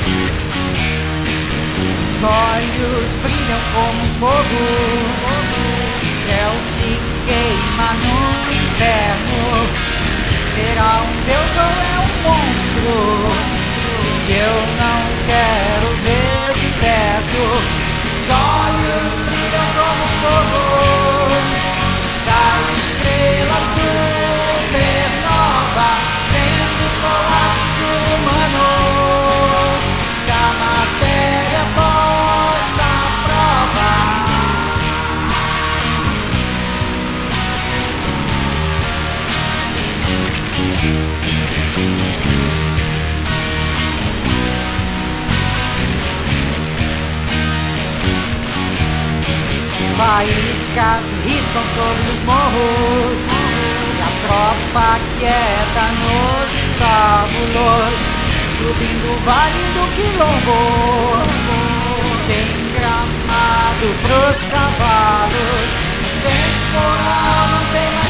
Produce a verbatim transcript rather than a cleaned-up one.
Os olhos brilham como fogo, o céu se queima no inverno. Será um deus ou é um monstro que eu não quero ver de perto? Os olhos brilham como fogo da estrela supernova, vendo o colapso humano da matéria posta à prova. Faíscas riscam sobre os morros e a tropa quieta nos estábulos, subindo o vale do Quilombo. Tem gramado pros cavalos, temporal não tem